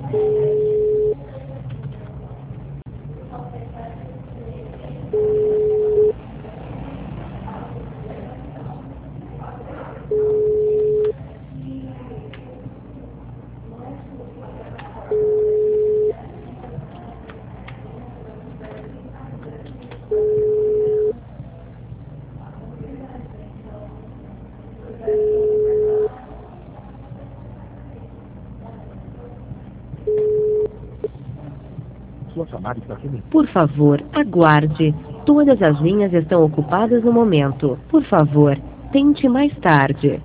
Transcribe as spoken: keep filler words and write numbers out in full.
Sua chamada está sendo... Por favor, aguarde. Todas as linhas estão ocupadas no momento. Por favor, tente mais tarde.